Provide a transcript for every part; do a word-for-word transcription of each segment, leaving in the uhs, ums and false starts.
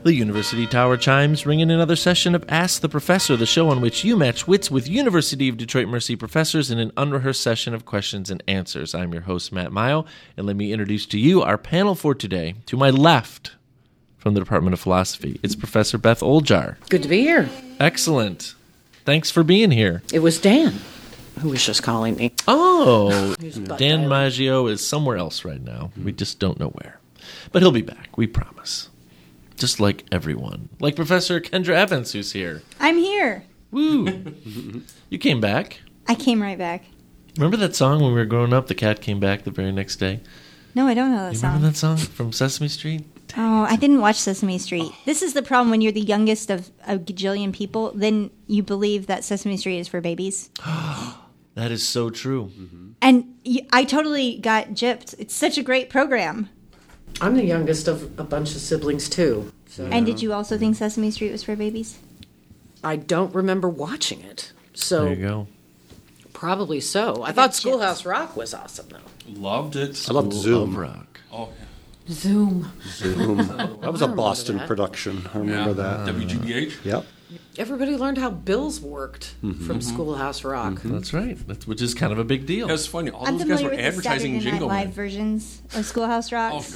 The University Tower chimes ring in another session of Ask the Professor, the show on which you match wits with University of Detroit Mercy professors in an unrehearsed session of questions and answers. I'm your host, Matt Mayo, and let me introduce to you our panel for today. To my left, from the Department of Philosophy, it's Professor Beth Oljar. Good to be here. Excellent. Thanks for being here. It was Dan who was just calling me. Oh, butt Dan dialing. Maggio is somewhere else right now. We just don't know where. But he'll be back, we promise. Just like everyone. Like Professor Kendra Evans, who's here. I'm here. Woo! You came back. I came right back. Remember that song when we were growing up, The Cat Came Back the very next day? No, I don't know that You song. remember that song from Sesame Street? Oh, I didn't watch Sesame Street. This is the problem when you're the youngest of a gajillion people. Then you believe that Sesame Street is for babies. That is so true. And you, I totally got gypped. It's such a great program. I'm the youngest of a bunch of siblings, too. So And did you also think Sesame Street was for babies? I don't remember watching it. So There you go. probably so. I, got thought chips. Schoolhouse Rock was awesome, though. Loved it. I loved School Zoom. of Rock. Oh, Zoom. Zoom. That was a remember Boston that. production. I yeah. remember yeah. that. W G B H. Yep. Everybody learned how bills worked from Schoolhouse Rock. That's right. That's, which is kind of a big deal. That's funny. All I'm those guys familiar were with the advertising Saturday Night Jingle Live Man. versions of Schoolhouse Rock. Oh,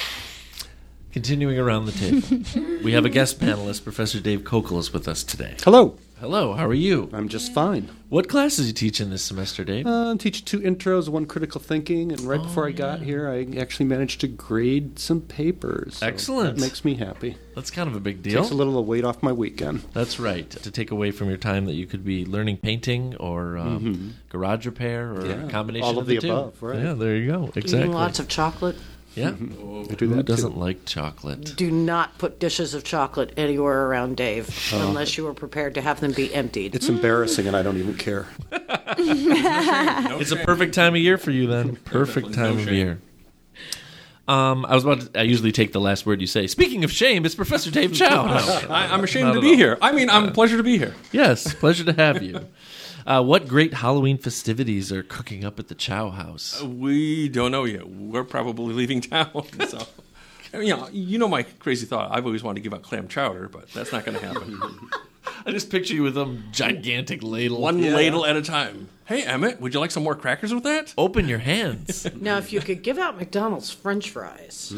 Continuing around the table, we have a guest panelist, Professor Dave Kokel, is with us today. Hello. Hello, how are you? I'm just fine. What classes you teaching this semester, Dave? Uh, I'm teaching two intros, one critical thinking, and right before I got here, I actually managed to grade some papers. So Excellent. That makes me happy. That's kind of a big deal. Takes a little of the weight off my weekend. That's right. To take away from your time that you could be learning painting or um, garage repair or Yeah, a combination all of of the, the two. above, right. Yeah, there you go. Exactly. Eating lots of chocolate. yeah. I do Who that doesn't too. like chocolate? Do not put dishes of chocolate anywhere around Dave unless you are prepared to have them be emptied. It's embarrassing, and I don't even care. No It's a shame. perfect time of year for you then. Perfect Definitely time no of shame. year. Um, I was about to, I usually take the last word you say. Speaking of shame, it's Professor Dave Chow. No, I, I'm ashamed Not to at be all. here. I mean, I'm a pleasure to be here. Yes, pleasure to have you. Uh, what great Halloween festivities are cooking up at the Chow House? We don't know yet. We're probably leaving town. So, I mean, you know, you know my crazy thought. I've always wanted to give out clam chowder, but that's not going to happen. I just picture you with a gigantic ladle. One ladle at a time. Hey, Emmett, would you like some more crackers with that? Open your hands. Now, if you could give out McDonald's French fries,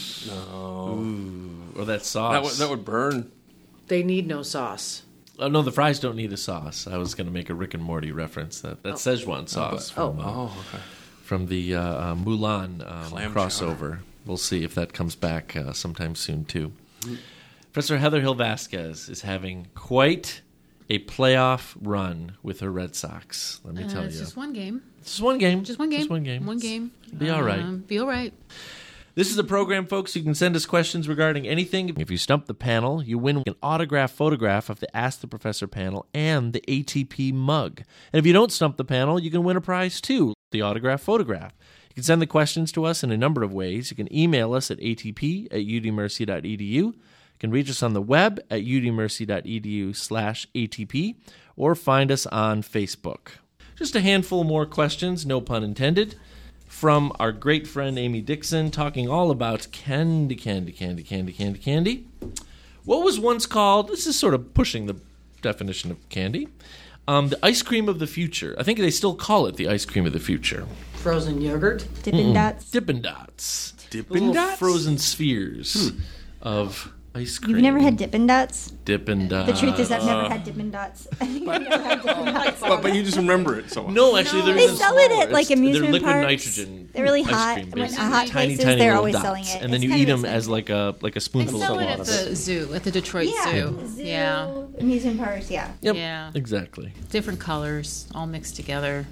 Or that sauce. That would, that would burn. they need no sauce. Oh, no, the fries don't need a sauce. I was going to make a Rick and Morty reference. That, that Szechuan sauce but- from, uh, Oh, okay. from the uh, uh, Mulan um, Clam crossover. We'll see if that comes back uh, sometime soon, too. Professor Heather Hill Vasquez is having quite a playoff run with her Red Sox. Let me Uh, tell you. it's just one game. Just one game. Just one game. Just one game. One game. Be all right. Um, be all right. This is a program, folks. You can send us questions regarding anything. If you stump the panel, you win an autographed photograph of the Ask the Professor panel and the A T P mug. And if you don't stump the panel, you can win a prize too, the autographed photograph. You can send the questions to us in a number of ways. You can email us at atp at udmercy.edu. You can reach us on the web at udmercy.edu slash ATP or find us on Facebook. Just a handful more questions, no pun intended, from our great friend Amy Dixon, talking all about candy, candy, candy, candy, candy, candy. What was once called, this is sort of pushing the definition of candy, um, the ice cream of the future. I think they still call it the ice cream of the future. Frozen yogurt? Dippin' Dots. Dippin' Dots. Dippin' Little Dots? frozen spheres of ice cream. You've never had Dippin' Dots? Dippin' Dots. The truth is, I've never had Dippin' Dots. I think I've never had Dippin' Dots. But, but you just remember it so well. No, actually, they're They even sell it smaller. at like It's- amusement They're liquid parks. nitrogen. They're really ice hot. cream, When basically. hot tiny, places, tiny they're little always dots. selling it. And then It's you kind eat of them as like a like a spoonful Sell of it at sauce. the zoo, at the Detroit Yeah, Zoo. zoo, Yeah. amusement parks, yeah. Yep, Yeah. exactly. Different colors, all mixed together.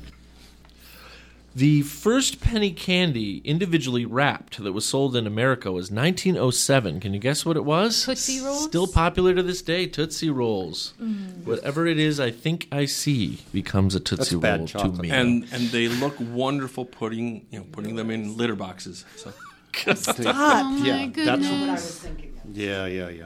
The first penny candy individually wrapped that was sold in America was nineteen oh seven. Can you guess what it was? Tootsie Rolls? Still popular to this day, Tootsie Rolls. Mm. Whatever it is I think I see becomes a Tootsie That's bad Roll to chocolate. me. And and they look wonderful putting you know putting them in litter boxes. So Stop. Oh my yeah, goodness. that's yeah, yeah, yeah.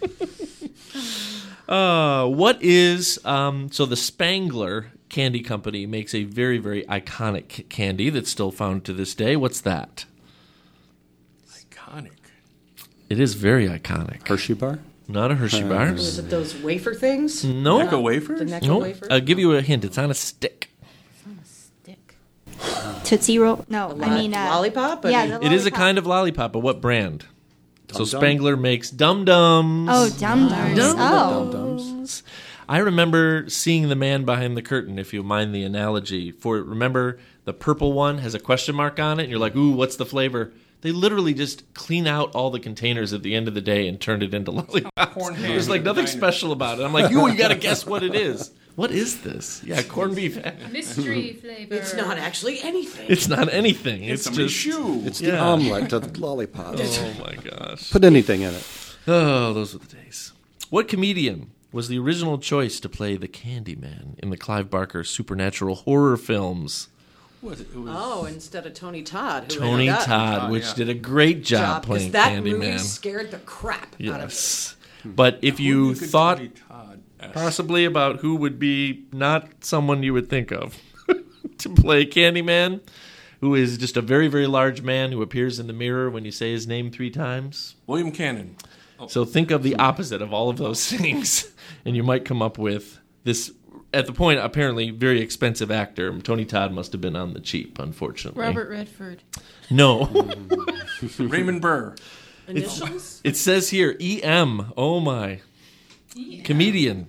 Uh, what is um, so the Spangler Candy Company makes a very, very iconic c- candy that's still found to this day. What's that? iconic. It is very iconic. Hershey bar? Not a Hershey bar. Was it those wafer things? No. Necco wafers? The Necco No. wafers? I'll give you a hint. It's on a stick. It's on a stick. Tootsie Roll? No, A I lo- mean... Uh, lollipop? I Yeah, mean- the It is a lollipop. kind of lollipop, but what brand? So Dum Dum? Spangler makes Dum Dums. Oh, Dum Dums. Dum Oh. Dums. I remember seeing the man behind the curtain, if you mind the analogy. For remember, the purple one has a question mark on it, and you're like, ooh, what's the flavor? They literally just clean out all the containers at the end of the day and turned it into lollipop. Corn ham There's like in the nothing diner. special about it. I'm like, ooh, you got to guess what it is. What is this? Yeah, corned beef. Mystery flavor. It's not actually anything. It's not anything. It's It's somebody's just. shoe. It's the Yeah. omelet of lollipops. Oh my gosh. Put anything in it. Oh, those were the days. What comedian was the original choice to play the Candyman in the Clive Barker supernatural horror films? Was it? It was Oh, instead of Tony Todd. Who Tony ended up Todd, Oh, which yeah. did a great job job, 'cause playing that movie Candyman. scared the crap out of me. Yes. But if Who you would be a good thought Tony Todd-esque? possibly about who would be not someone you would think of to play Candyman, who is just a very, very large man who appears in the mirror when you say his name three times. William Cannon. So think of the opposite of all of those things, and you might come up with this, at the point, apparently very expensive actor. Tony Todd must have been on the cheap, unfortunately. Robert Redford. No. Raymond Burr. Initials? It says here, E M. Oh, my. Comedian.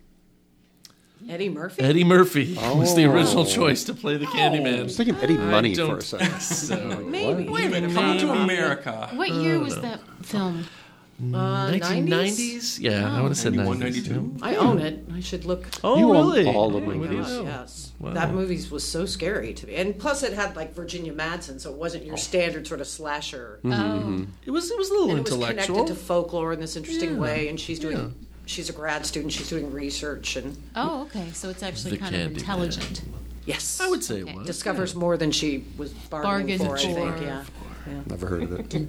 Eddie Murphy? Eddie Murphy was the original Oh. choice to play the I was Candyman. thinking Eddie Money don't for a second. think so. Maybe. Wait a minute. Coming to America. What year was that film? Uh, nineteen nineties? nineties? Yeah, I would have said ninety-one, nineties. ninety-two? I own it. I should look. Oh, You own really? all the Oh, movies. wow. Yes. Wow. That movie was so scary to me. And plus it had like Virginia Madsen, so it wasn't your standard sort of slasher. Oh. It was, it was a little And it was intellectual. connected to folklore in this interesting Yeah. way, and she's doing Yeah. she's a grad student, she's doing research and Oh, okay. So it's actually The kind of Candyman. intelligent. yes. I would say Okay. it was. discovers more than she was bargaining Bargained for, I think, for. yeah. Never heard of it.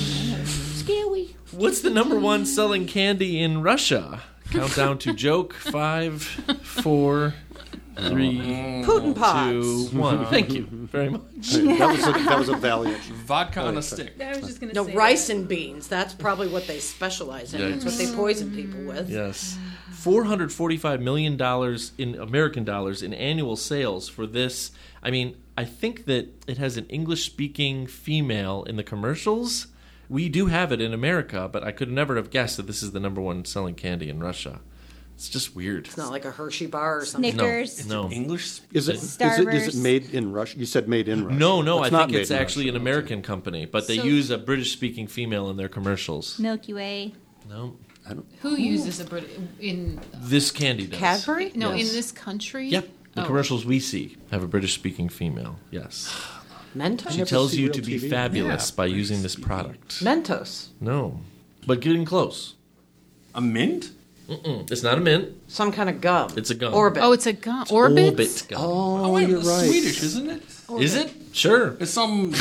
Scary. What's the number one selling candy in Russia? Countdown to joke. Five, four, three, Putin pods. two, one. Thank you very much. that was a, that was a valiant. Vodka on a stick. I was just going to No, rice and beans. That's probably what they specialize in. That's what they poison people with. Yes. four hundred forty-five million dollars in American dollars in annual sales for this. I mean, I think that it has an English-speaking female in the commercials. We do have it in America, but I could never have guessed that this is the number one selling candy in Russia. It's just weird. It's not like a Hershey bar or something. Snickers. No, no. English. Is it, is it, is Starburst. it made in Russia? You said made in Russia. No, no, It's I not think made it's in actually Russia. an American company, but they So- use a British-speaking female in their commercials. Milky Way. No, Who uses a Brit in? this candy does. Cadbury? No, Yes. in this country. Yep, the Oh. commercials we see have a British-speaking female. Yes, Mentos? she never tells see you real to be T V. fabulous Yeah, by using this product. Mentos. No, but getting close. A mint? Mm-mm. It's not a mint. Some kind of gum. It's a gum. Orbit. Oh, it's a gum. Orbit. Orbit gum. Oh, wait, you're it's right. Swedish, isn't it? Is it? Sure. It's some.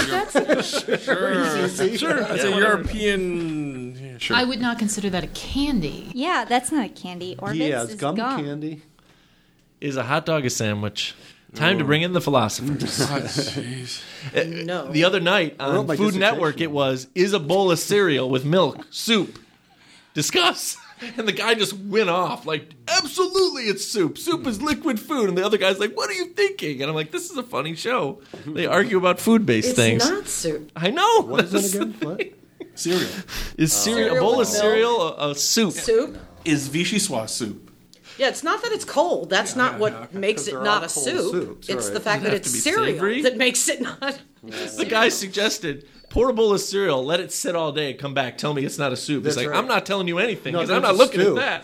sure. Sure. It's a European. Yeah, sure. I would not consider that a candy. Yeah, that's not a candy. Orbits Yeah, is it's gum, gum. candy. Is a hot dog a sandwich? Time to bring in the philosophers. God, jeez. No. The other night wrote on my Food dissertation. Network, it was, is a bowl of cereal with milk, soup. Discuss. And the guy just went off like, absolutely it's soup. Soup is liquid food. And the other guy's like, what are you thinking? And I'm like, this is a funny show. They argue about food-based it's things. not soup. I know. What is That's it the again? What? thing. Cereal. Is cereal, a Cereal bowl of with milk. cereal a, a soup? Soup? Is vichyssoise soup? Yeah, it's not that it's cold. That's not yeah, what yeah, makes 'cause it there not are a cold soup. soups, It's right. the fact Does it that have it's to be cereal savory? that makes it not. The guy suggested, pour a bowl of cereal, let it sit all day, come back, tell me it's not a soup. He's That's like, right. I'm not telling you anything No, because I'm that's not a looking stew. at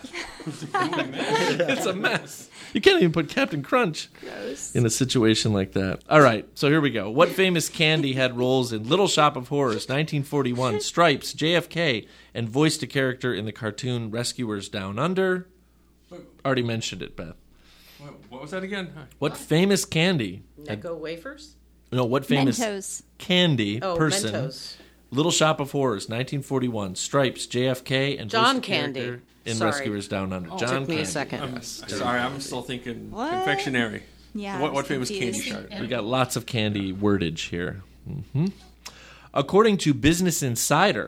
that. It's a mess. You can't even put Captain Crunch in a situation like that. All right, so here we go. What famous candy had roles in Little Shop of Horrors, nineteen forty-one, Stripes, J F K, and voiced a character in the cartoon Rescuers Down Under? Already mentioned it, Beth. What, what was that again? What famous candy? had- Necco wafers? no, what famous Mentos. candy Oh, person? Mentos. Little Shop of Horrors, nineteen forty-one. Stripes, J F K, and John voiced a character Candy. in Sorry. Rescuers Down Under. John Took me Candy. a second. I'm sorry, I'm still thinking What? confectionery. Yeah, I What, was what famous candy confused. shop? We got lots of candy wordage here. hmm According to Business Insider,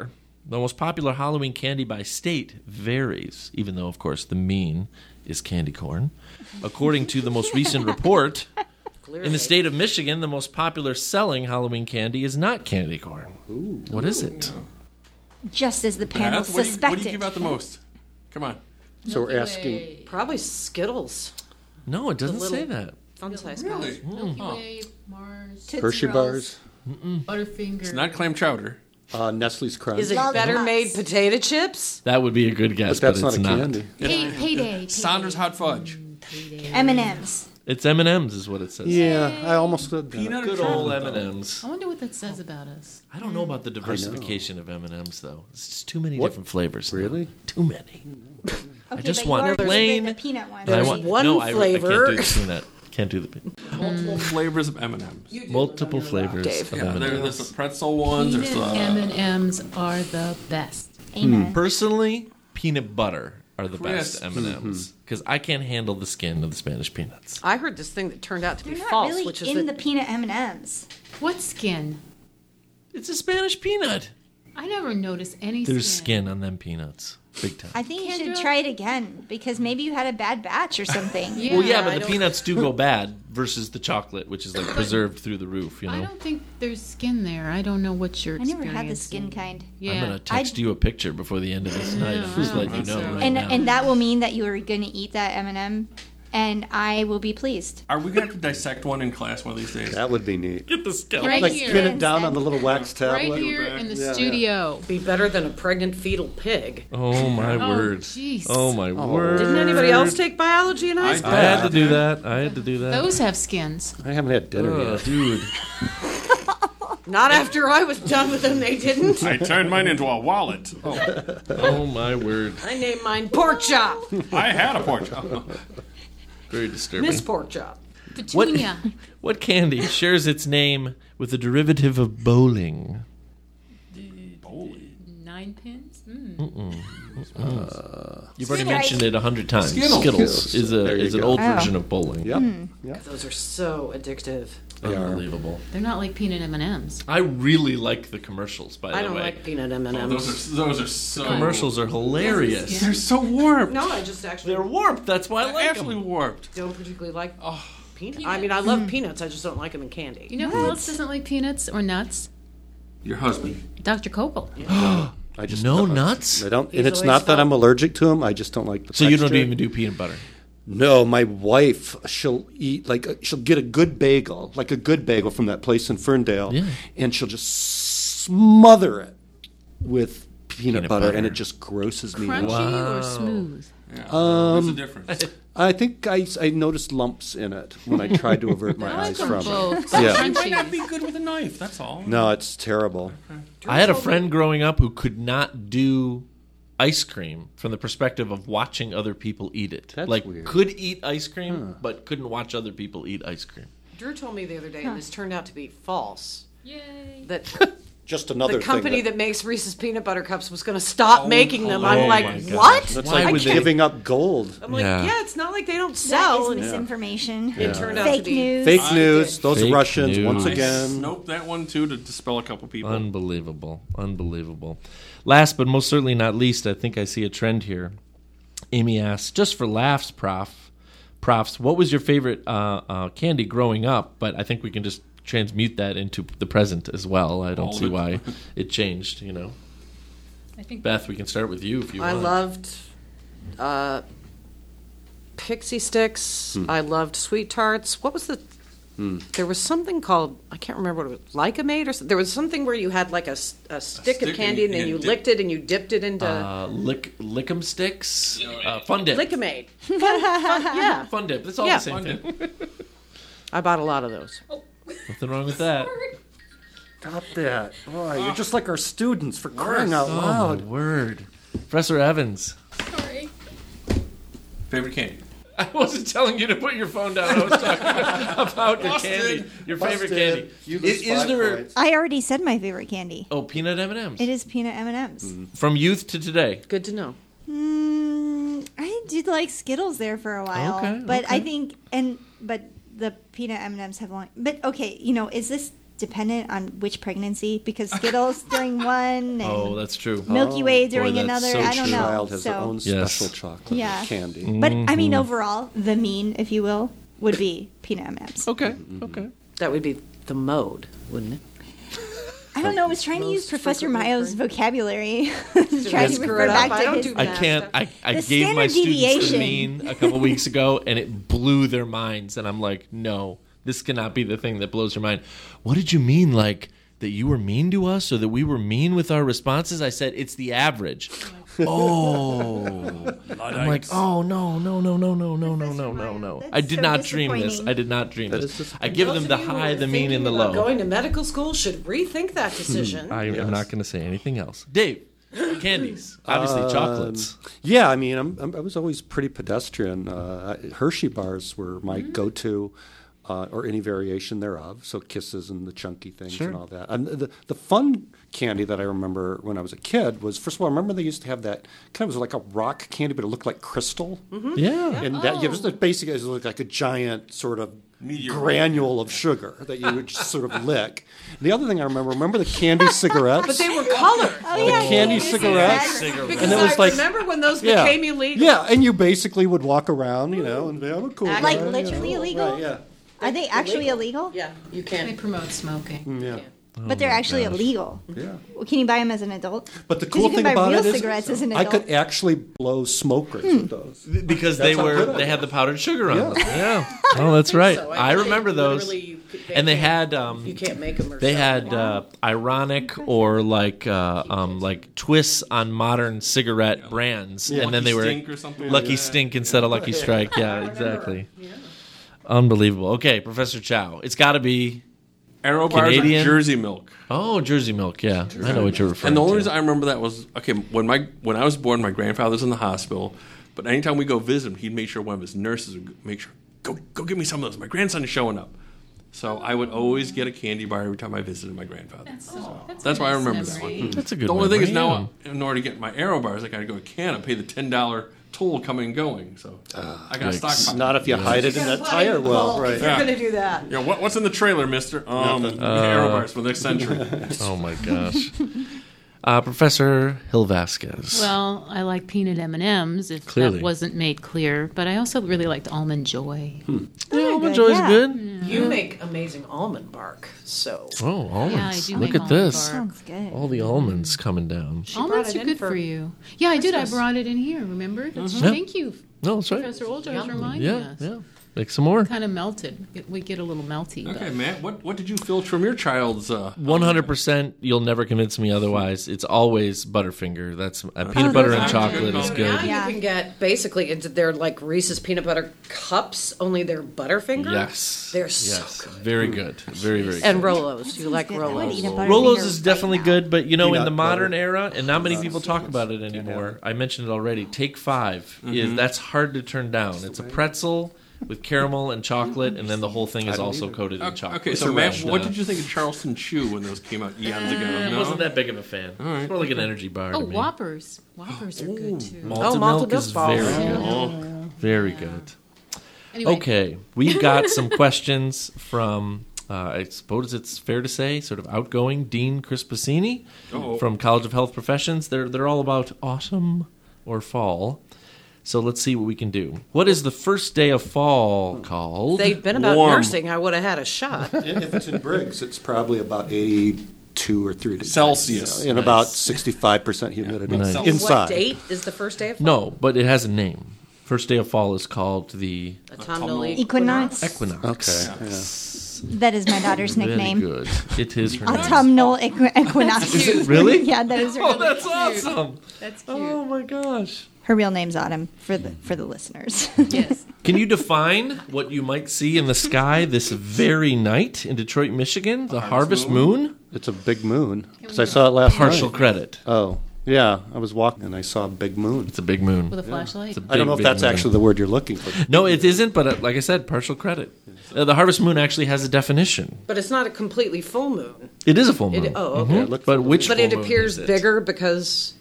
The most popular Halloween candy by state varies, even though, of course, the mean is candy corn. According to the most recent report, in the state of Michigan, the most popular selling Halloween candy is not candy corn. Ooh. What is it? Just as the panel Beth, what do you- suspected. What do you give out the most? Come on. So we're Milky asking. Way. Probably Skittles. No, it doesn't The little- say that. Fun size Really? guys. Milky Huh. Way, Mars, Tootsie Hershey Rolls. bars, Butterfinger. It's not clam chowder. uh, Nestle's Crunch. Is it Lollipops. better made potato chips? That would be a good guess, But that's but it's not a not. candy. Pay, payday. Saunders hot fudge. M and M's. It's M and M's is what it says. Yeah, I almost said that. Peanut or Good old chocolate, M though? and M's. I wonder what that says about us. I don't know about the diversification of M and M's, though. It's just too many What? different flavors. now. Really? Too many. Okay, just but want yours is plain- the peanut one. I There's want, one no, I, I flavor. can't do the peanut. Can't do the peanut. Multiple flavors of M and M's. Multiple flavors Dave. of Yeah, M and there- M's. there's the pretzel ones. There's Peanut the M and M's are the best. Amen. Personally, peanut butter are the Crisp. best M and M's because I can't handle the skin of the Spanish peanuts. I heard this thing that turned out to be They're not false, really which is in that the peanut M and M's. What skin? It's a Spanish peanut. I never noticed any There's skin. skin on them peanuts, big time. I think you should Kendra? try it again because maybe you had a bad batch or something. Yeah, well, yeah, but I the don't- peanuts do go bad versus the chocolate, which is like preserved through the roof. You I know. don't think there's skin there. I don't know what you're I never had the experiencing. skin kind. Yeah. I'm gonna text I- you a picture before the end of this night. I'm just I don't letting you think know so. right And now. and that will mean that you are going to eat that M and M, and I will be pleased. Are we going to have to dissect one in class one of these days? That would be neat. Get the skeleton. Right Like here. pin it down on the little wax tablet. Right here in the Yeah, yeah. studio. be better than a pregnant fetal pig. Oh my Oh, word! jeez. Oh my word! Didn't anybody else take biology in high I school? I had to do that. I had to do that. Those have skins. I haven't had dinner Oh, yet. dude. Not after I was done with them, they didn't. I turned mine into a wallet. Oh, Oh my word! I named mine Pork Chop. I had a pork chop. Very disturbing. Miss Pork Chop. Petunia. What candy shares its name with the derivative of bowling? Nine pins? Mm. You've already Skittles. mentioned it a hundred times. Skittles. Skittles is a There you is an go. old Oh. version of bowling. Yep. Hmm. Yep. Those are so addictive. They are. Unbelievable. They're not like peanut M and M's. I really like the commercials. By the I don't way, like peanut M and Oh, M's. those are those are so commercials are hilarious. They're so warped. No, I just actually They're warped. That's why I They're like absolutely them. warped. don't particularly like Oh, peanuts. I mean, I love peanuts. I just don't like them in candy. You know who else doesn't like peanuts or nuts? your husband. Doctor Kopel. I just No don't- nuts? I don't, He's and it's always not that felt- I'm allergic to them. I just don't like the. So you don't texture. even do peanut butter. No, my wife, she'll eat like a- she'll get a good bagel, like a good bagel from that place in Ferndale, Yeah. and she'll just smother it with peanut, Peanut butter, butter. and it just grosses me. Crunchy out. or smooth? Yeah. Um, What's the difference? I think I, I noticed lumps in it when I tried to avert my I like eyes them from it. both. Yeah. It might not Crunchy. be good with a knife. That's all. No, it's terrible. I had a friend growing up who could not do ice cream from the perspective of watching other people eat it. That's like weird. could eat ice cream, but couldn't watch other people eat ice cream. Drew told me the other day, and this turned out to be false, Yay. that Just another the company thing that, makes Reese's peanut butter cups was going to stop Oh, making them. oh I'm my like, gosh. what? that's Why like would they- giving up gold. I'm like, Yeah. yeah. it's not like they don't That sell. is And misinformation. it turned out Fake to be news. Fake I news. did. Those Fake Russians news. once I again. Nope, that one too to dispel a couple people. Unbelievable. Unbelievable. Last but most certainly not least, I think I see a trend here. Amy asks, just for laughs, Prof, Profs, what was your favorite uh, uh, candy growing up? But I think we can just transmute that into the present as well. I don't All see of it. why it changed, you know. I think Beth, we can start with you if you I want. loved uh, pixie sticks. Hmm. I loved sweet tarts. What was the? There was something called I can't remember what it was. Lycomate or something. There was something where you had like a, s- a stick stick of candy and and then you you dip- licked it and you dipped it into Uh, lick, lick'em sticks? Uh, fun dip. Lycomate. Fun, fun, yeah, Fun dip. That's all Yeah. the same Fun thing. I bought a lot of those. Nothing wrong with that. Stop that. Boy, you're just like our students for crying Worse. out Oh, my loud. word. Professor Evans. Sorry. Favorite candy? I wasn't telling you to put your phone down. I was talking about your Busted. candy, your favorite Busted. candy. You Is, lose is five there points. I already said my favorite candy. oh peanut M and M's It is peanut M and M's. from youth to today? Good to know. Mm, I did like Skittles there for a while, Okay, but I okay. think and but the peanut M and M's have long. But okay, you know, is this dependent on which pregnancy because Skittles during one and Oh, that's true. Milky Way during that's another. so I don't true. know. Child has so, their own Yes. special chocolate Yeah. candy. but I mean, overall, the mean, if you will, would be peanut M and M's. Okay, okay. That would be the mode, wouldn't it? I don't know. I was trying to use Most Professor frequently Mayo's occurring. vocabulary. trying to screw refer it up. back I to don't his. do I math can't. stuff. I, I The gave my standard students the deviation. mean a couple weeks ago, and it blew their minds. And I'm like, no, this cannot be the thing that blows your mind. What did you mean, like that you were mean to us, or that we were mean with our responses? I said it's the average. Oh, I'm like, oh no, no, no, no, no, no, no, no, no, no. That's I did so not dream this. disappointing. I did not dream That this. is I give Those them the of you who high, are the mean, and the thinking about low. Going to medical school should rethink that decision. I am Yes. not going to say anything else. Dave, candies, obviously Um, chocolates. Yeah, I mean, I'm, I'm, I was always pretty pedestrian. Uh, Hershey bars were my go-to, uh, or any variation thereof. So Kisses and the chunky things Sure. and all that. And the the fun candy that I remember when I was a kid was, first of all, I remember they used to have that kind of was like a rock candy, but it looked like crystal. Yeah. And that, yeah, it was basically it looked like a giant sort of Meteor. granule of sugar that you would just sort of lick. The other thing I remember, remember the candy cigarettes? But they were colored. Oh, yeah, candy cigarettes. Because And it was I like- remember when those Yeah. became illegal. Yeah, and you basically would walk around, you know, and be, I'm a cool guy. Like you know. literally illegal? Right, yeah. Are they actually illegal? Yeah, you They can't. promote smoking. Yeah. But they're actually illegal. Yeah. Well, can you buy them as an adult? But the 'Cause cool you can thing buy about real it is cigarettes as an I adult. could actually blow smoke rings with those. Because That's they how were good I they had the powdered sugar on Yeah. them. Yeah. Oh, that's right. So I think remember those. literally you could- And they can't- had um You can't make them. Or they something. had uh, ironic or like uh, um like twists on modern cigarette brands, and then Lucky they were Stink or something like Lucky that. Stink instead of Lucky Strike. Yeah, exactly. Unbelievable. Okay, Professor Chow. It's got to be Arrow bars Canadian? or Jersey milk. oh Jersey milk. Yeah, I know what you're referring And the only to. reason I remember that was okay when my when I was born, my grandfather's in the hospital. But anytime we go visit him, he'd make sure one of his nurses would make sure go go give me some of those. My grandson is showing up. So I would always get a candy bar every time I visited my grandfather. That's, so, that's, That's a why I nice remember that memory. one. That's a good The only thing is memory, now, in order to get my Arrow bars, I got to go to Canada, pay the ten dollar toll coming and going. So I got to yikes. stockpile. Not if you hide it in that tire well, right. If you're going to do that. Yeah, what, what's in the trailer, Mister? Um, Arrow bars for the next century. Oh my gosh. Uh, Professor Hill Vasquez. Well, I like peanut M and M's. If Clearly. that wasn't made clear, but I also really liked almond joy. yeah, They're Almond good, Joy's yeah. good. You make amazing almond bark. So Oh, almonds. Yeah, I do Look make at almond this. bark. Sounds good. All the almonds coming down. Almonds brought it are in good for for, you. Yeah, I did. I Christmas. brought it in here. Remember? That's, Yeah. Thank you, No, that's right. Professor Oljar's Yum. reminding Yeah, us. yeah. Make some more. Kind of melted. It- We get a little melty. Okay, but Matt, what, what did you filch from your child's? Uh, One hundred percent. You'll never convince me otherwise. It's always Butterfinger. That's uh, peanut butter and those are chocolate is now good. Yeah. you can get basically it's, they're like Reese's peanut butter cups, only they're Butterfinger. Yes, They're so yes, good. very good, very very. And good. Rolos. You like Good. I would eat a Rolos? Butterfinger Rolos is right definitely now. good, but you know, in Peanut the modern butter. era, and not many people talk about it anymore. I mentioned it already. Take Five is that's hard to turn down. It's a pretzel with caramel and chocolate, and then the whole thing is don't also either. coated in okay, chocolate. okay, It's so a Matt, rush, what uh, did you think of Charleston Chew when those came out eons ago? I No? wasn't that big of a fan. right. It's more like an energy bar. oh, to me. Whoppers. Whoppers are good too. Malted Oh, malted milk is milk balls. very good. Oh. Very good. Anyway, Okay, we got some questions from, uh, I suppose it's fair to say, sort of outgoing Dean Crispacini Uh-oh. from College of Health Professions. They're they're all about autumn or fall. So let's see what we can do. What is the first day of fall called? If they'd been about Warm. nursing, I would have had a shot. If it's in Briggs, it's probably about eighty-two or three degrees. Celsius. And about sixty-five percent humidity Nice. inside. What date is the first day of fall? No, but it has a name. First day of fall is called the Autumnal Equinox. equinox. Okay. Yeah. That is my daughter's Very nickname. good. It is her name. Autumnal equi- equinox. Is it really? Yeah, that is her. Oh, that's awesome. that's cute. Oh my gosh. Her real name's Autumn for the for the listeners. Yes. Can you define what you might see in the sky this very night in Detroit, Michigan? The harvest moon? It's a big moon. Because I saw it last Partial night. credit. Oh, yeah. I was walking and I saw a big moon. It's a big moon. With a flashlight. It's a I don't big, know if big that's moon. actually the word you're looking for. No, it isn't, but uh, like I said, partial credit. Uh, the harvest moon actually has a definition. But it's not a completely full moon. It is a full moon. It, oh, okay. Mhm. Yeah, look But for the which But full it moon appears is it? bigger because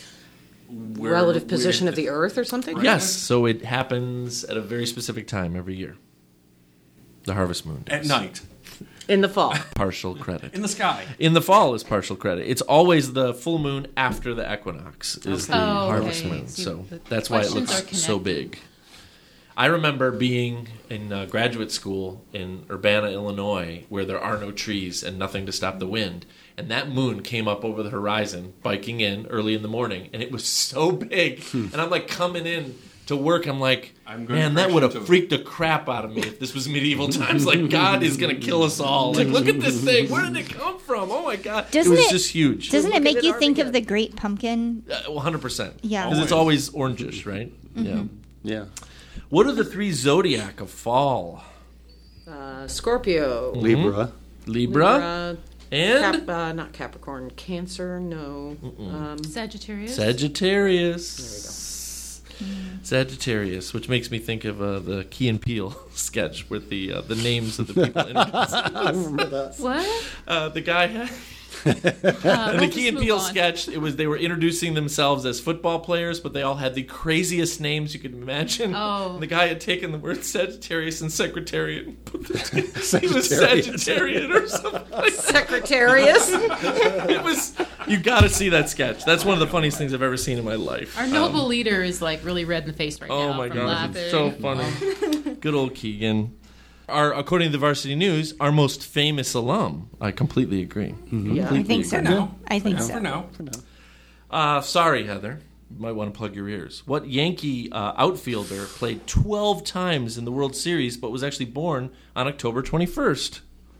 Where- relative where- position of the Earth or something? Yes, so it happens at a very specific time every year. The harvest moon. At does. night. In the fall. Partial credit. In the sky. In the fall is partial credit. It's always the full moon after the equinox is the Oh, harvest okay. moon. See, So the that's why it questions looks are so connected. big. I remember being in uh, graduate school in Urbana, Illinois, where there are no trees and nothing to stop the wind. And that moon came up over the horizon, biking in early in the morning, and it was so big. And I'm like coming in to work, I'm like, I'm going man, to that crash would have into- freaked the crap out of me if this was medieval times. Like, God is going to kill us all. Like, look at this thing. Where did it come from? Oh, my God. Doesn't it was it- just huge. Doesn't Look it at make it you think of Armageddon. the Great Pumpkin? Uh, one hundred percent. Yeah. Because it's always orangish, right? Yeah. Yeah. What are the three zodiac of fall? Uh, Scorpio. Libra. Libra, Uh, and Cap, uh, not Capricorn. Cancer, no. Um, Sagittarius. Sagittarius. Sagittarius, which makes me think of uh, the Key and Peele sketch with the uh, the names of the people. introduced. I remember that. What? Uh, the guy had. Uh, In the we'll Key just and move Peele on. sketch, it was they were introducing themselves as football players, but they all had the craziest names you could imagine. Oh. And the guy had taken the word Sagittarius and Secretariat and put the he was Sagittarius. Sagittarian or something like that. Secretarius. It was you got to see that sketch. That's one of the funniest things I've ever seen in my life. Our noble leader is like really red in the face right Oh now my from gosh, laughing. it's so funny. Good old Keegan. Our, according to the Varsity News, our most famous alum. I completely agree. Yeah. I think so. now. I think For so. now. Uh, sorry, Heather. You might want to plug your ears. What Yankee uh, outfielder played twelve times in the World Series but was actually born on October twenty-first,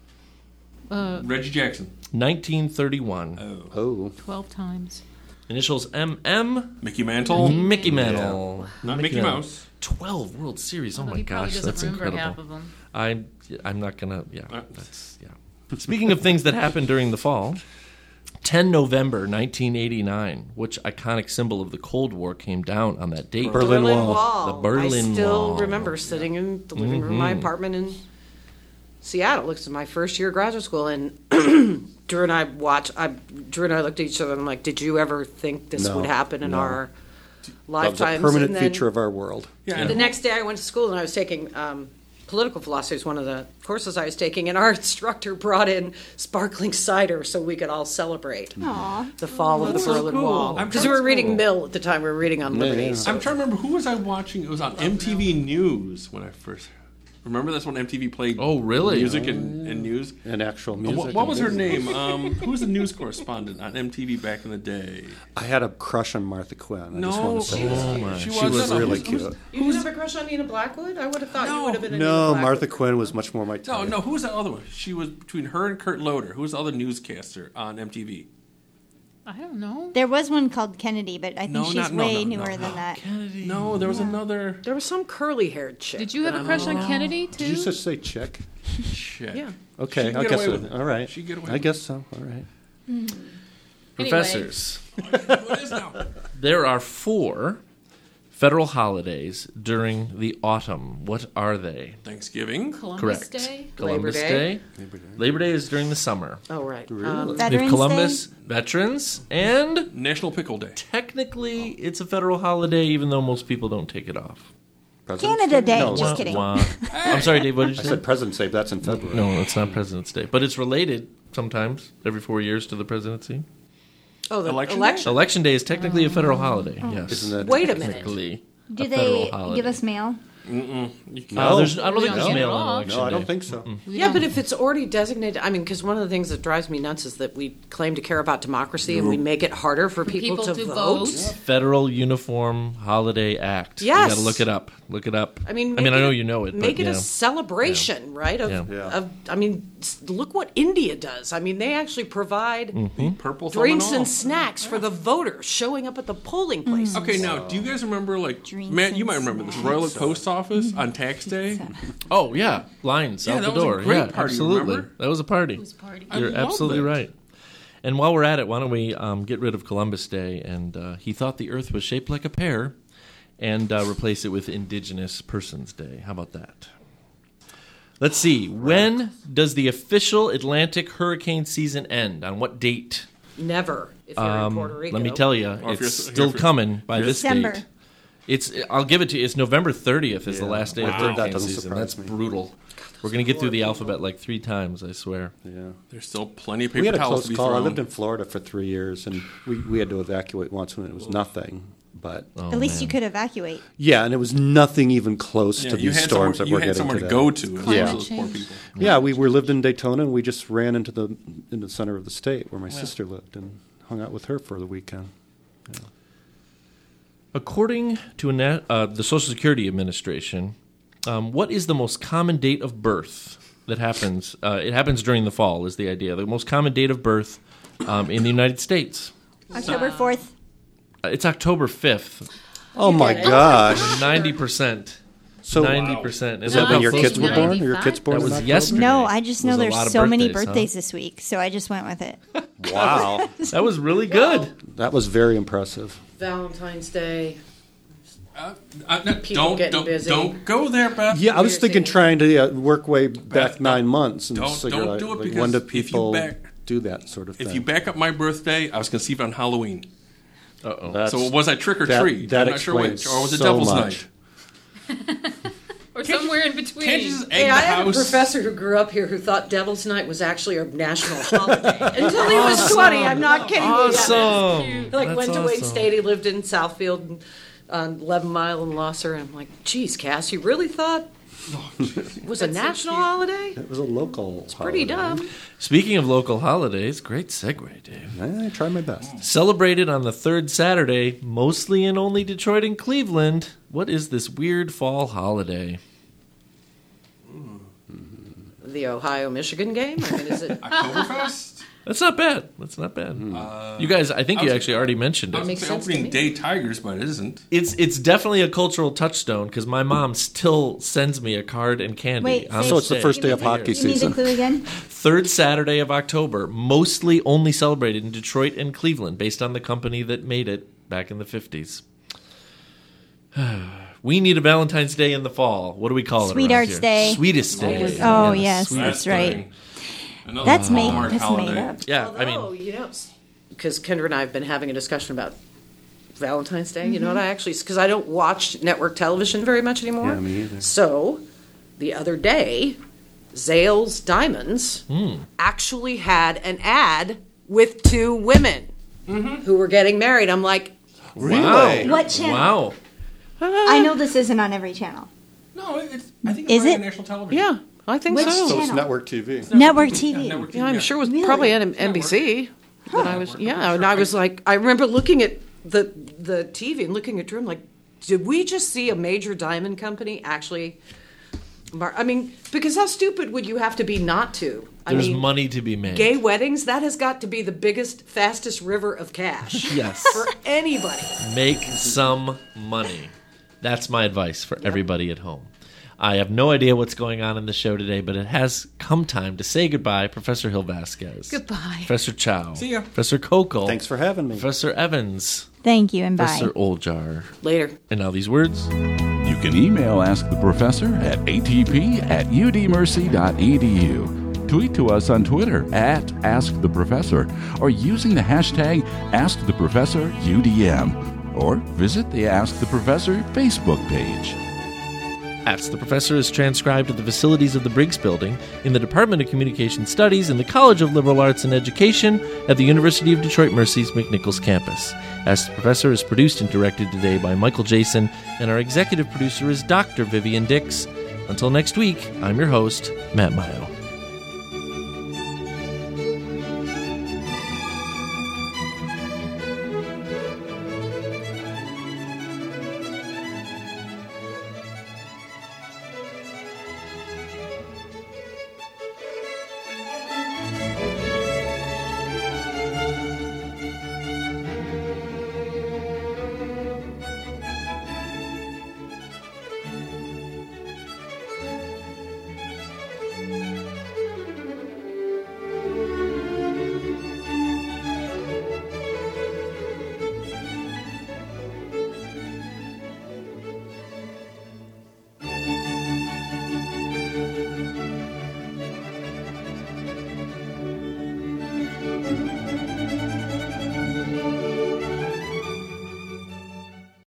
Reggie Jackson. nineteen thirty-one? Oh. twelve times. Initials M M. Mickey Mantle. Mickey Mantle. Not Mickey Mantle. Mouse. twelve World Series. Oh Although my he probably gosh, doesn't that's remember incredible. half of them. I'm I'm not gonna. Yeah, Uh. that's yeah. Speaking of things that happened during the fall, ten November nineteen eighty-nine, which iconic symbol of the Cold War came down on that date? Berlin Wall. The Berlin I still Wall. remember sitting in the living room of my apartment in Seattle. It was my first year of graduate school, and Drew and I watched. I, Drew and I looked at each other and I'm like, "Did you ever think this No, would happen in no. our That was a lifetimes?" permanent And then feature of our world. Yeah. The next day, I went to school and I was taking um, political philosophy. Was one of the courses I was taking, and our instructor brought in sparkling cider so we could all celebrate Aw. the fall of the so Berlin cool. Wall. I'm Because trying we were to- reading Mill at the time. We were reading on Liberty. yeah. so- I'm trying to remember who was I watching. It was on M T V News when I first. Remember that's when M T V played. Oh, really? Music and, and news. And actual Uh, music. What, what was her and- name? Um, who was the news correspondent on M T V back in the day? I had a crush on Martha Quinn. I just No, want to say that. Oh my. she, She was no, no, really who's- who's- cute. You didn't have a crush on Nina Blackwood? I would have thought you No. would have been a No, Nina Blackwood. Martha Quinn was much more my No, type. no. Who was that other one? She was between her and Kurt Loder. Who was the other newscaster on M T V? I don't know. There was one called Kennedy, but I think No, she's not- no, way no, no, newer no. than that. Kennedy. No, there was another There was some curly-haired chick. Did you have but a I crush don't on know. Kennedy too? Did you just say chick? chick. Yeah. Okay, She can I get guess away so. with it. All right. She can get away I with guess so. All right. Professors. Who it is now? There are four federal holidays during the autumn. What are they? Thanksgiving. Columbus Correct. Day. Columbus Labor Day. Day. Labor Day is during the summer. Oh, right. Really? Um, We Veterans have Columbus, Day? Veterans, and National Pickle Day. technically it's a federal holiday, even though most people don't take it off. President's Canada Day. No, Just Wah, kidding. wah. I'm sorry, Dave. What did you I say? said President's Day, but that's in February. No, it's not President's Day, but it's related sometimes every four years to the presidency. oh, the Election election. Day? Election Day is technically a federal holiday. Yes, Isn't that Wait a minute. technically Do a they federal give holiday. us mail? You can't- Uh, there's, I don't We think don't there's get mail it on off. election No, I day. don't think so. We Yeah, don't- but if it's already designated, I mean, because one of the things that drives me nuts is that we claim to care about democracy and we make it harder for people, people to, to vote. vote. Federal Uniform Holiday Act. Yes. You got to look it up. Look it up. I mean, I mean, make I know it- you know it, Make but it yeah. a celebration, right? Of, Yeah. Yeah. of, I mean, s- look what India does. I mean, they actually provide Mm. Purple thumb drinks all. and snacks for the voters showing up at the polling places. Okay, now, do you guys remember, like, Drinks Matt, you and might remember this, snacks. Royal Oak Post Office on tax day? Oh yeah, lines Yeah, out that the was a door. great yeah, party, absolutely. remember? That was a party. Whose party? I You're loved absolutely it. right. And while we're at it, why don't we um, get rid of Columbus Day? And uh, he thought the Earth was shaped like a pear, and uh, replace it with Indigenous Persons Day. How about that? Let's see. When does the official Atlantic hurricane season end? On what date? Never, if you're in Um, Puerto Rico. let me tell you, if it's you're- still if you're- coming by this December. date. It's. I'll give it to you. It's November thirtieth is the Yeah. last day Wow. of hurricane That doesn't season. surprise That's me. brutal. We're going to get through the alphabet like three times, I swear. Yeah. There's still plenty of We paper had a towels close to be call. thrown. I lived in Florida for three years, and we, we had to evacuate once when it was nothing. But Oh, At least man. you could evacuate. yeah, and it was nothing even close Yeah, to you these had storms somewhere, that you we're had getting somewhere to today. go to. as Yeah. those poor people. Yeah, we were lived in Daytona, and we just ran into the in the center of the state where my sister lived, and hung out with her for the weekend. According to a na- uh, the Social Security Administration, um, what is the most common date of birth that happens? Uh, it happens during the fall, is the idea. The most common date of birth um, in the United States. October fourth. Uh, it's October fifth. Oh my gosh! ninety percent. So ninety percent. is that when your Wow. kids were born? ninety-five? Your kids born? That in was October? yesterday. No, I just know Was a there's lot of so many birthdays, huh? birthdays this week, so I just went with it. Wow, That was really good. that was very impressive. Valentine's Day. Uh, uh, no, People don't, getting don't, busy. don't go there, Beth. Yeah, I was You're thinking saying- trying to uh, work way back Beth, nine don't- months and don't- figure don't out do it like, because when do if you people back- do that sort of thing. If you back up my birthday, I was conceived on Halloween. Uh-oh. That's- So was I trick or that- treat? that I'm not sure which. explains Or was it so Devil's much. Night? Or somewhere in between. Can't you just egg Hey, the I had a house? professor who grew up here who thought Devil's Night was actually a national holiday until he was twenty. I'm not kidding you. Awesome. He, like That's went to Wayne awesome. State. He lived in Southfield, and, on eleven Mile and Losser. I'm like, geez, Cass, you really thought it was a national holiday? It was a local. It's Pretty dumb. Speaking of local holidays, great segue, Dave. I try my best. Celebrated on the third Saturday, mostly in only Detroit and Cleveland. What is this weird fall holiday? The Ohio-Michigan game? I mean, is it? Oktoberfest? That's not bad. That's not bad. Uh, You guys, I think I you was- actually already mentioned I it. was Makes gonna sense say to opening me. day Tigers, but it isn't. It's it's definitely a cultural touchstone because my mom still sends me a card and candy. Wait, on say- So this it's the day. first day of Give me the- hockey Give me the season. clue again. Third Saturday of October, mostly only celebrated in Detroit and Cleveland, based on the company that made it back in the fifties. We need a Valentine's Day in the fall. What do we call it? around Sweethearts here? Day. Sweetest Day. Oh, yes, Sweetest that's right. fine. Another That's made. Hallmark That's holiday. made up. Yeah, I Although, mean, you know, because Kendra and I have been having a discussion about Valentine's Day. You know what? I actually, because I don't watch network television very much anymore. Yeah, me either. So the other day, Zales Diamonds Hmm. actually had an ad with two women who were getting married. I'm like, Really? What channel? wow. I know this isn't on every channel. No, it's, I think Is it's it? on national television. yeah, I think Which so. So it's channel? network T V. Network T V. Yeah, network T V, Yeah, I'm yeah. sure it was Really? probably on N B C. That I was, yeah, and I was like, I remember looking at the the T V and looking at Drew. I'm like, did we just see a major diamond company actually? Mar- I mean, because how stupid would you have to be not to? I There's mean, money to be made. gay weddings, that has got to be the biggest, fastest river of cash Yes. for anybody. Make some money. That's my advice for everybody at home. I have no idea what's going on in the show today, but it has come time to say goodbye, Professor Hill Vasquez. Goodbye. Professor Chow. See ya. Professor Kokel. Thanks for having me. Professor Evans. Thank you and bye. Professor Oljar. Later. And now these words. You can email Ask the Professor at atp at u d mercy dot e d u. Tweet to us on Twitter at Ask the Professor or using the hashtag Ask the Professor U D M. Or visit the Ask the Professor Facebook page. Ask the Professor is transcribed at the facilities of the Briggs Building in the Department of Communication Studies in the College of Liberal Arts and Education at the University of Detroit Mercy's McNichols campus. Ask the Professor is produced and directed today by Michael Jason, and our executive producer is Doctor Vivian Dix. Until next week, I'm your host, Matt Mayo.